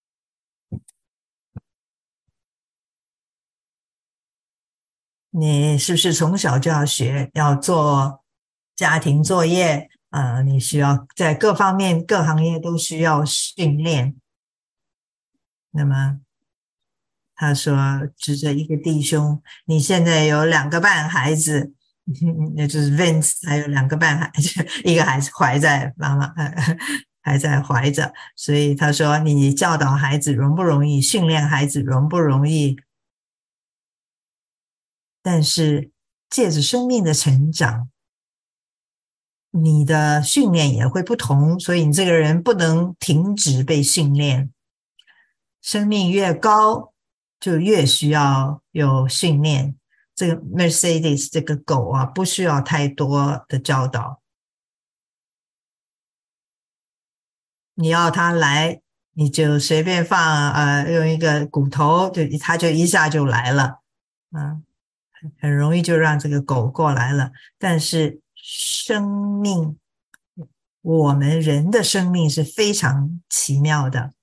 你是不是从小就要学，要做家庭作业？你需要在各方面、各行业都需要训练。那么他说，指着一个弟兄，你现在有2个半孩子，那就是 Vince 还有2个半孩子，一个孩子怀在妈妈，还在怀着，所以他说，你教导孩子容不容易？训练孩子容不容易？但是借着生命的成长，你的训练也会不同，所以你这个人不能停止被训练。生命越高，就越需要有训练。这个 Mercedes 这个狗啊，不需要太多的教导。你要它来，你就随便放用一个骨头，它就一下就来了，很容易就让这个狗过来了。但是生命，我们人的生命是非常奇妙的，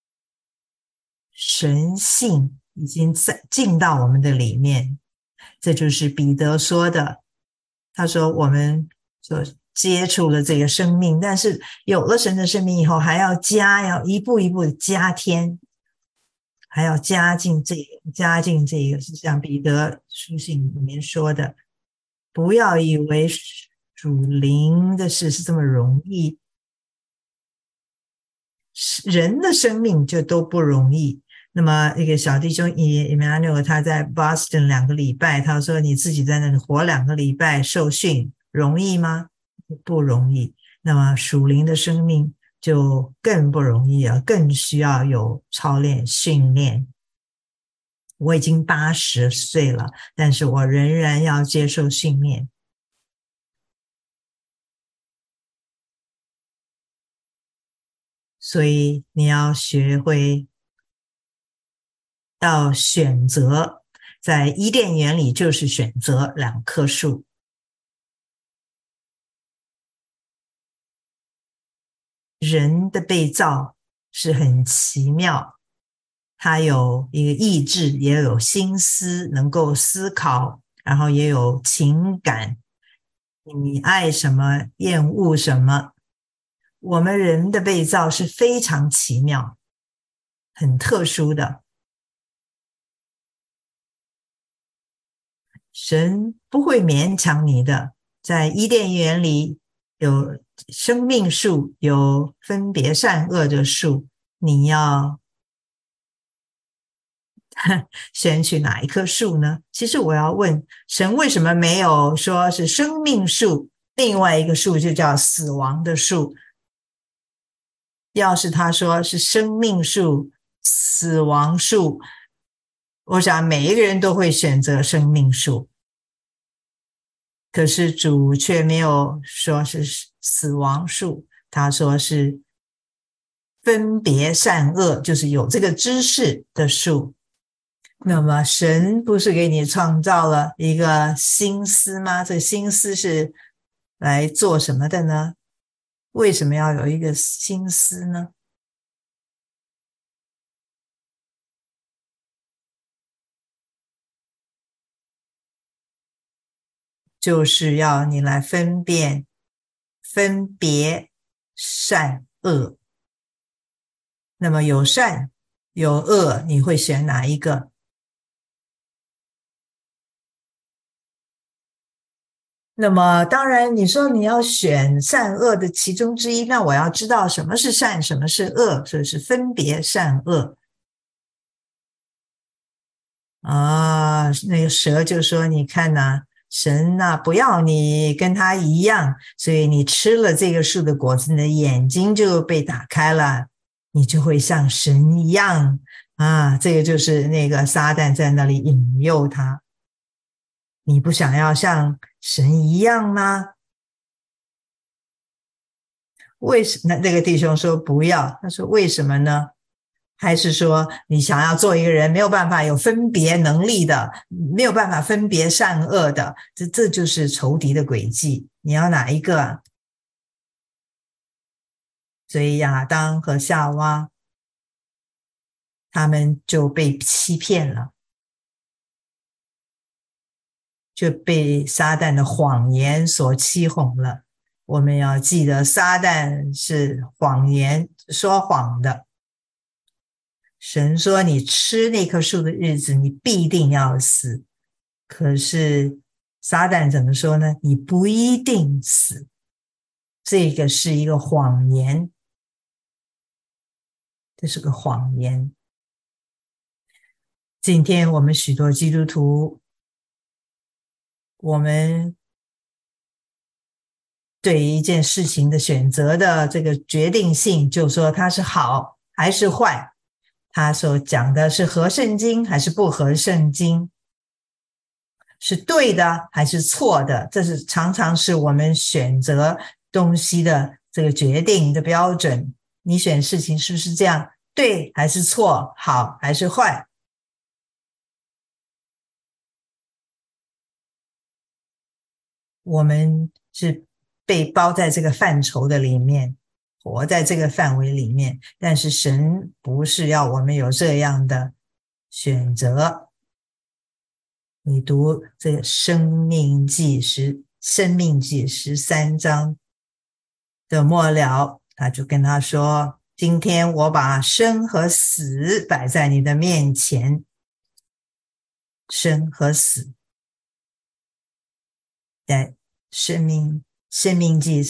神性已经进到我们的里面。这就是彼得说的，他说我们所接触了这个生命，但是有了神的生命以后，还要一步一步的加添，还要加进这个，是像彼得书信里面说的，不要以为属灵的事是这么容易，人的生命就都不容易。那么一个小弟兄Emmanuel 他在 Boston 2个礼拜，他说你自己在那里活2个礼拜受训容易吗？不容易。那么属灵的生命就更不容易了，更需要有操练训练。我已经80岁了，但是我仍然要接受训练。所以你要学会要选择，在伊甸园里就是选择2棵树。 人的被造是很奇妙，他有一个意志，也有心思，能够思考，然后也有情感，你爱什么，厌恶什么。我们人的被造是非常奇妙，很特殊的。神不会勉强你的，在伊甸园里有生命树，有分别善恶的树，你要选取哪一棵树呢？其实我要问，神为什么没有说是生命树，另外一个树就叫死亡的树？要是他说是生命树、死亡树，我想每一个人都会选择生命树。可是主却没有说是死亡树，他说是分别善恶，就是有这个知识的树。那么神不是给你创造了一个心思吗？这个心思是来做什么的呢？为什么要有一个心思呢？就是要你来分别善恶。那么有善有恶，你会选哪一个？那么当然你说你要选善恶的其中之一，那我要知道什么是善，什么是恶，所以是分别善恶啊。那个蛇就说你看呐，神呐，不要你跟他一样，所以你吃了这个树的果子，你的眼睛就被打开了，你就会像神一样啊。这个就是那个撒旦在那里引诱他，你不想要像神一样吗？为什么那个弟兄说不要？他说为什么呢？还是说你想要做一个人没有办法有分别能力的，没有办法分别善恶的？这就是仇敌的诡计。你要哪一个啊？所以亚当和夏娃他们就被欺骗了，就被撒旦的谎言所欺哄了。我们要记得，撒旦是谎言说谎的。神说你吃那棵树的日子，你必定要死。可是撒旦怎么说呢？你不一定死。这个是一个谎言，这是个谎言。今天我们许多基督徒，我们对于一件事情的选择的这个决定性，就说它是好还是坏，他所讲的是合圣经还是不合圣经，是对的还是错的，这是常常是我们选择东西的这个决定的标准。你选事情是不是这样？对还是错？好还是坏？我们是被包在这个范畴的里面，活在这个范围里面，但是神不是要我们有这样的选择。你读这个生命记13章的末了，他就跟他说，今天我把生和死摆在你的面前。生和死，在生命记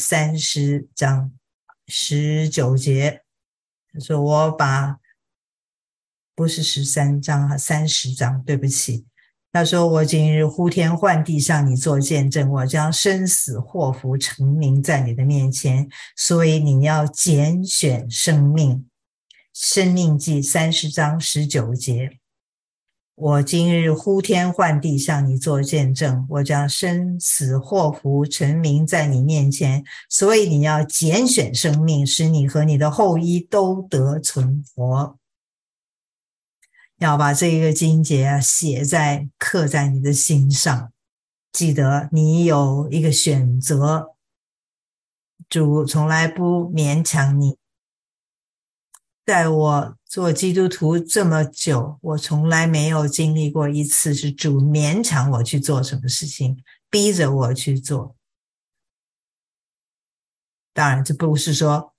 30章19节，他说我把，不是13章啊，30章，对不起。他说我今日呼天唤地向你做见证，我将生死祸福陈明在你的面前，所以你要拣选生命。生命记30章19节，我今日呼天唤地向你做见证，我将生死祸福陈明在你面前，所以你要拣选生命，使你和你的后裔都得存活。要把这个经节刻在你的心上，记得你有一个选择， 主从来不勉强你。在我做基督徒这么久，我从来没有经历过一次是主勉强我去做什么事情，逼着我去做。当然，这不是说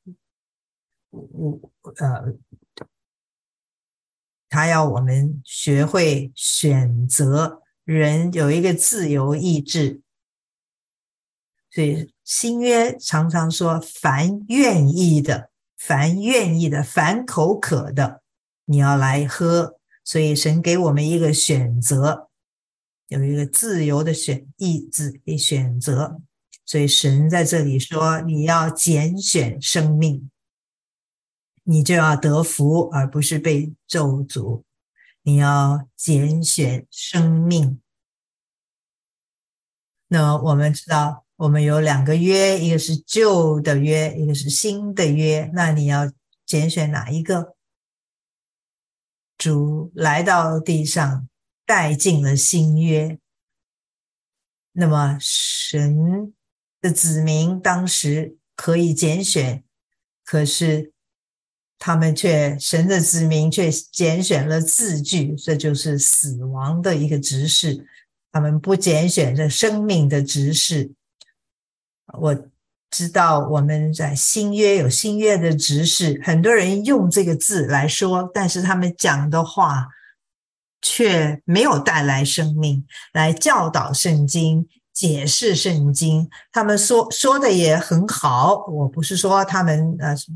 他要我们学会选择，人有一个自由意志。所以新约常常说凡愿意的，凡口渴的，你要来喝。所以神给我们一个选择，有一个自由的意志的选择。所以神在这里说，你要拣选生命，你就要得福，而不是被咒诅。你要拣选生命。那我们知道我们有2个约，一个是旧的约，一个是新的约，那你要拣选哪一个？主来到地上带进了新约，那么神的子民当时可以拣选，可是神的子民却拣选了字句，这就是死亡的一个执事。他们不拣选这生命的执事。我知道我们在新约有新约的执事，很多人用这个字来说，但是他们讲的话却没有带来生命，来教导圣经，解释圣经。他们说的也很好，我不是说他们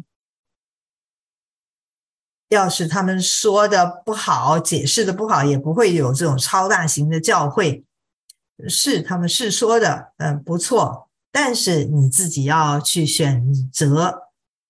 要是他们说的不好，解释的不好，也不会有这种超大型的教会。他们是说的不错，但是你自己要去选择。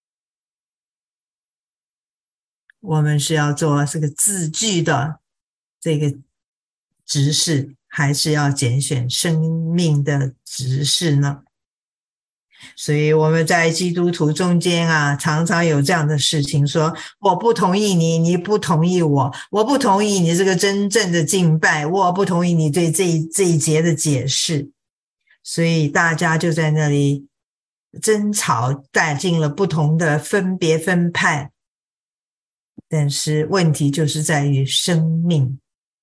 我们是要做这个字句的这个执事，还是要拣选生命的执事呢？所以我们在基督徒中间常常有这样的事情，说我不同意你，你不同意我不同意你这个真正的敬拜，我不同意你对这一节的解释。所以大家就在那里争吵，带进了不同的分派。但是问题就是在于生命。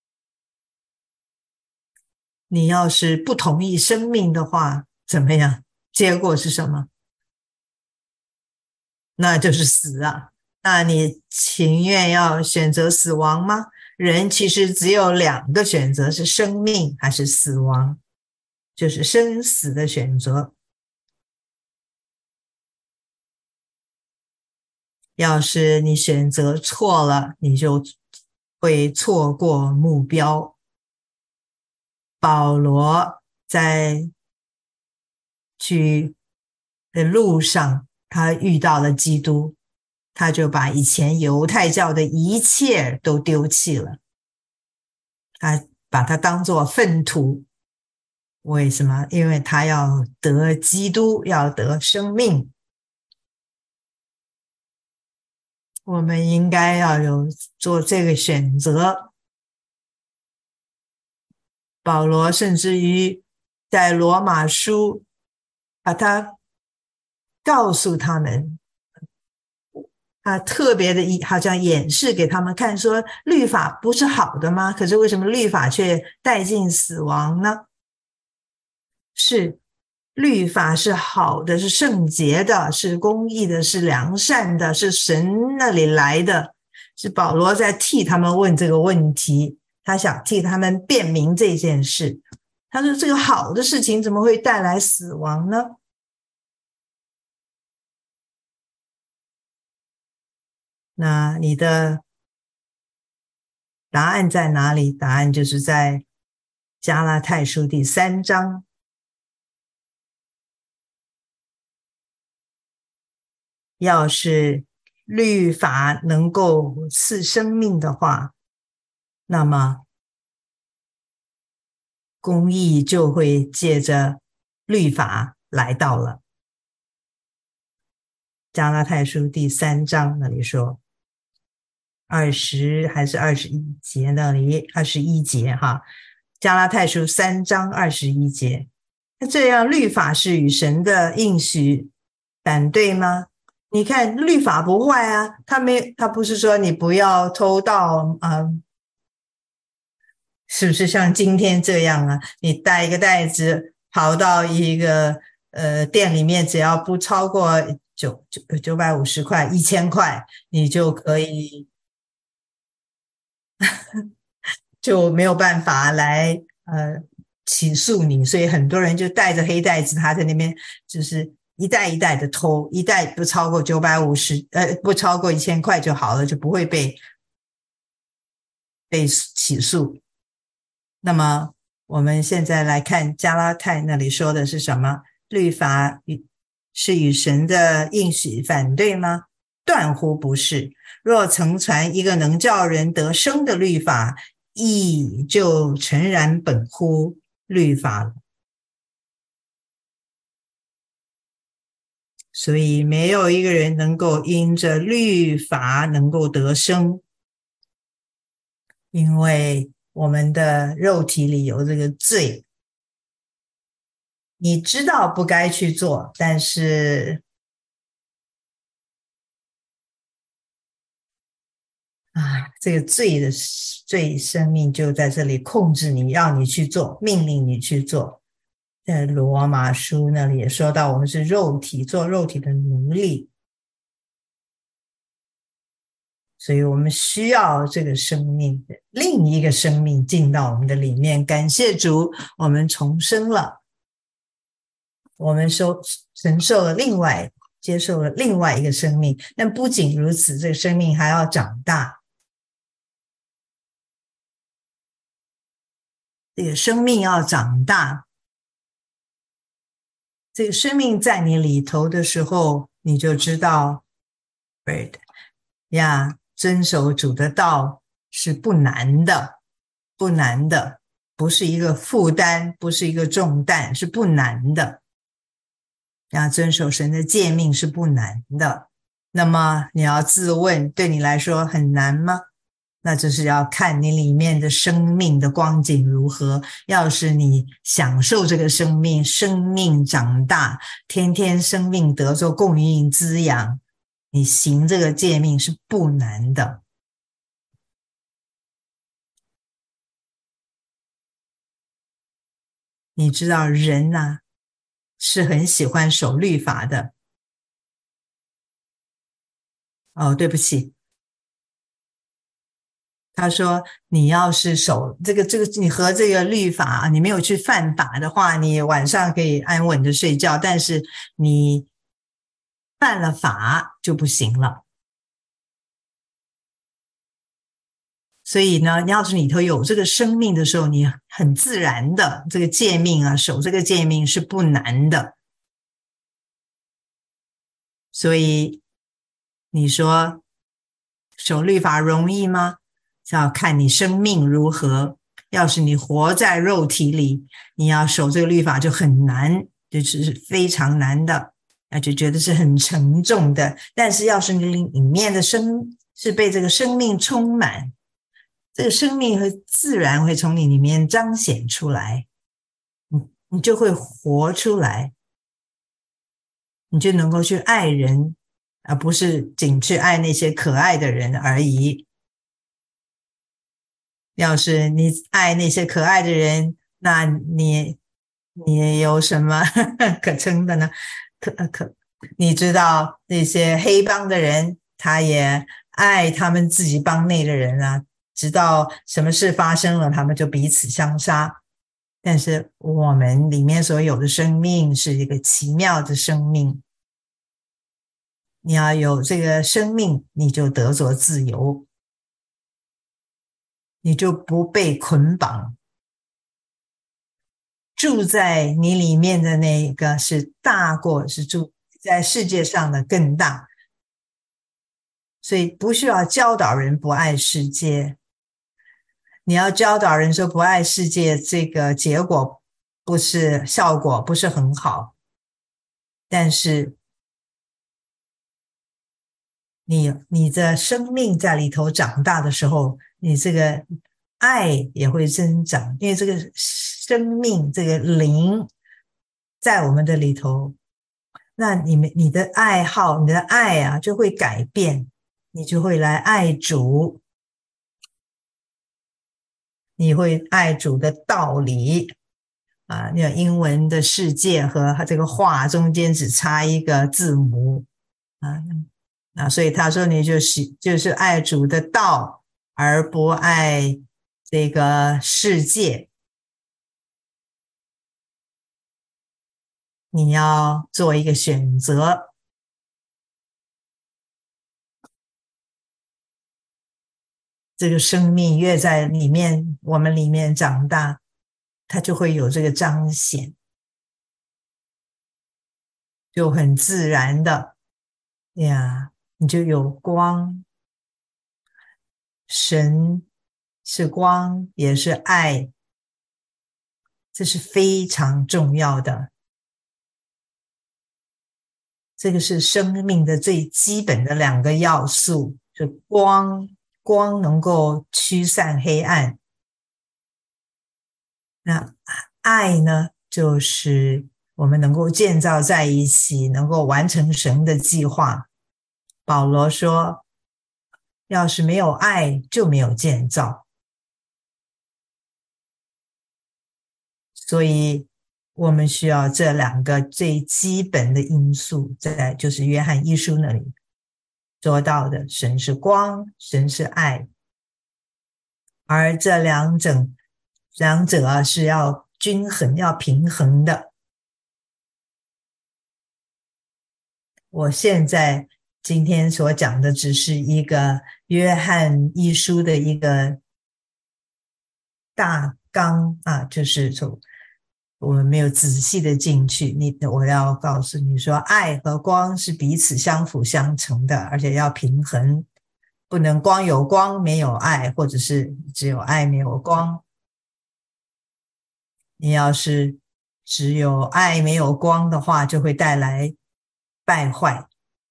你要是不同意生命的话，怎么样？结果是什么？那就是死啊。那你情愿要选择死亡吗？人其实只有2个选择，是生命还是死亡，就是生死的选择。要是你选择错了，你就会错过目标。保罗在去的路上，他遇到了基督，他就把以前犹太教的一切都丢弃了，他把它当作粪土。为什么？因为他要得基督，要得生命。我们应该要有做这个选择。保罗甚至于在罗马书把他告诉他们，他特别的好像演示给他们看，说律法不是好的吗？可是为什么律法却带进死亡呢？是律法是好的，是圣洁的，是公义的，是良善的，是神那里来的。是保罗在替他们问这个问题，他想替他们辩明这件事。他说这个好的事情怎么会带来死亡呢？那你的答案在哪里？答案就是在加拉太书第3章。要是律法能够赐生命的话，那么公义就会借着律法来到了。加拉太书第3章那里说20还是21节，那里21节哈，加拉太书3章21节。那这样律法是与神的应许反对吗？你看律法不坏啊，他不是说你不要偷盗是不是像今天这样啊？你带一个袋子跑到一个店里面，只要不超过950块、1000块，你就可以就没有办法来起诉你，所以很多人就带着黑袋子，他在那边就是一袋一袋的偷，一袋不超过950，不超过1000块就好了，就不会被起诉。那么我们现在来看加拉太那里说的是什么？律法是与神的应许反对吗？断乎不是。若曾传一个能叫人得生的律法，亦就诚然本乎律法了。所以没有一个人能够因着律法能够得生，因为我们的肉体里有这个罪，你知道不该去做，但是这个罪生命就在这里控制你，要你去做，命令你去做。在罗马书那里也说到，我们是肉体，做肉体的奴隶，所以我们需要这个生命的另一个生命进到我们的里面。感谢主，我们重生了，我们承受了接受了另外一个生命。但不仅如此，这个生命还要长大。这个生命要长大，这个生命在你里头的时候，你就知道，对呀，遵守主的道是不难的，不难的，不是一个负担，不是一个重担，是不难的。要遵守神的诫命是不难的。那么你要自问，对你来说很难吗？那就是要看你里面的生命的光景如何。要是你享受这个生命，生命长大，天天生命得着供应滋养，你行这个诫命是不难的。你知道人啊，是很喜欢守律法的。哦，对不起，他说你要是守这个，你和这个律法，你没有去犯法的话，你晚上可以安稳的睡觉，但是你犯了法就不行了。所以呢，你要是里头有这个生命的时候，你很自然的这个诫命啊，守这个诫命是不难的。所以你说守律法容易吗？要看你生命如何。要是你活在肉体里，你要守这个律法就很难，就是非常难的，那就觉得是很沉重的。但是要是你里面的是被这个生命充满，这个生命会自然会从你里面彰显出来，你就会活出来，你就能够去爱人，而不是仅去爱那些可爱的人而已。要是你爱那些可爱的人，那你有什么可称的呢？你知道那些黑帮的人，他也爱他们自己帮内的人啊，直到什么事发生了，他们就彼此相杀。但是我们里面所有的生命是一个奇妙的生命，你要有这个生命，你就得着自由，你就不被捆绑。住在你里面的那个是大过是住在世界上的更大，所以不需要教导人不爱世界。你要教导人说不爱世界，这个结果效果不是很好，但是你的生命在里头长大的时候，你这个爱也会增长，因为这个生命这个灵在我们的里头， 那你的爱好，你的爱啊，就会改变，你就会来爱主，你会爱主的道理啊。那英文的世界和这个话中间只差一个字母啊，所以他说你就是爱主的道，而不爱这个世界。你要做一个选择，这个生命越在里面，我们里面长大，它就会有这个彰显，就很自然的呀，你就有光。神是光，也是爱，这是非常重要的。这个是生命的最基本的两个要素，就光能够驱散黑暗，那爱呢，就是我们能够建造在一起，能够完成神的计划。保罗说，要是没有爱，就没有建造。所以我们需要这两个最基本的因素，在就是约翰一书那里说到的，神是光，神是爱，而这两者是要均衡、要平衡的。我现在今天所讲的只是一个约翰一书的一个大纲啊，就是说我们没有仔细的进去。我要告诉你说，爱和光是彼此相辅相成的，而且要平衡，不能光有光没有爱，或者是只有爱没有光。你要是只有爱没有光的话，就会带来败坏。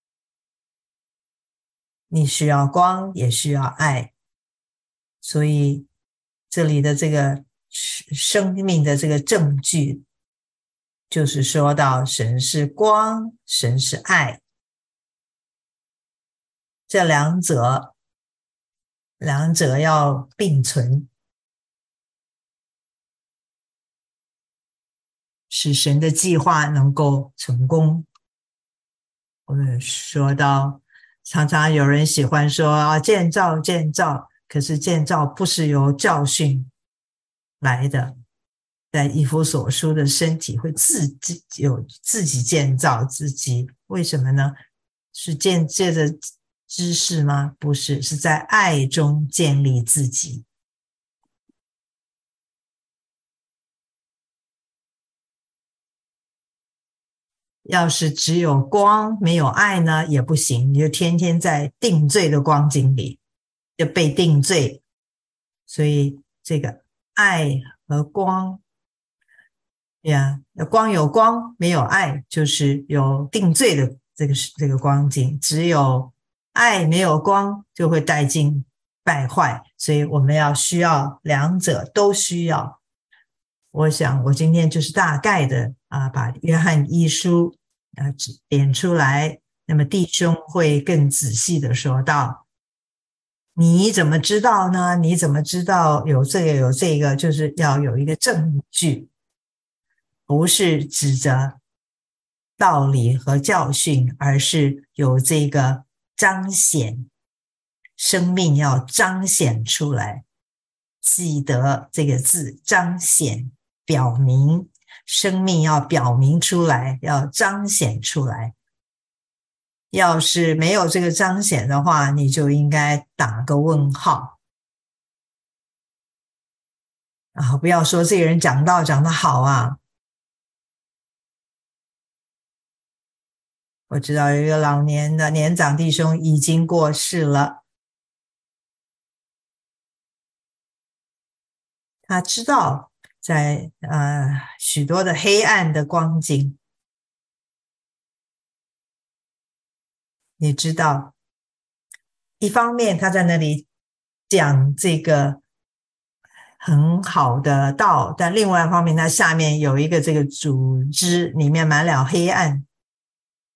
你需要光，也需要爱，所以这里的这个生命的这个证据，就是说到神是光，神是爱，这两者要并存，使神的计划能够成功。我们说到，常常有人喜欢说啊，建造，可是建造不是由教训来的，在以弗所书的身体会自己建造自己，为什么呢？是借着知识吗？不是，是在爱中建立自己。要是只有光没有爱呢，也不行，你就天天在定罪的光景里，就被定罪。所以这个爱和光呀，光有光没有爱，就是有定罪的这个光景。只有爱没有光，就会带进败坏。所以我们需要两者都需要。我想我今天就是大概的把约翰一书点出来，那么弟兄会更仔细的说到，你怎么知道呢？你怎么知道有这个，就是要有一个证据，不是指着道理和教训，而是有这个彰显，生命要彰显出来。记得这个字，彰显，表明，生命要表明出来，要彰显出来。要是没有这个彰显的话，你就应该打个问号啊！不要说这个人讲道讲得好啊。我知道有一个老年的年长弟兄已经过世了，他知道在许多的黑暗的光景，你知道，一方面他在那里讲这个很好的道，但另外一方面他下面有一个这个组织里面满了黑暗，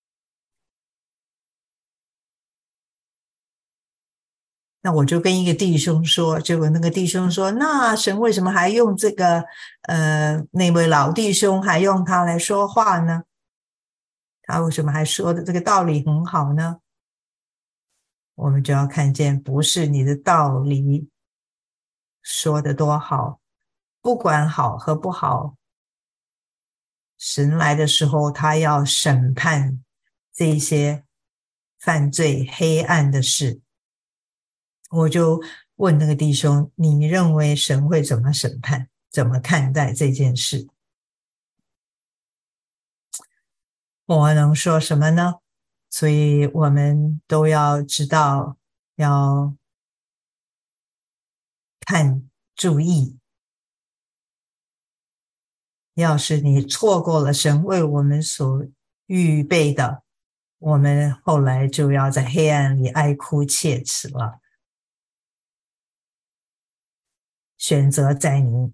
那我就跟一个弟兄说，结果那个弟兄说，那神为什么还用这个那位老弟兄还用他来说话呢？他为什么还说的这个道理很好呢？我们就要看见，不是你的道理说的多好，不管好和不好，神来的时候，他要审判这些犯罪黑暗的事。我就问那个弟兄，你认为神会怎么审判，怎么看待这件事？我能说什么呢？所以我们都要知道，要看，注意。要是你错过了神为我们所预备的，我们后来就要在黑暗里哀哭切齿了。选择在你，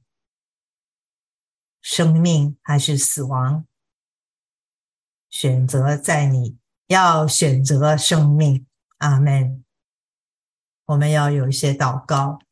生命还是死亡？选择在你，要选择生命。阿们。我们要有一些祷告。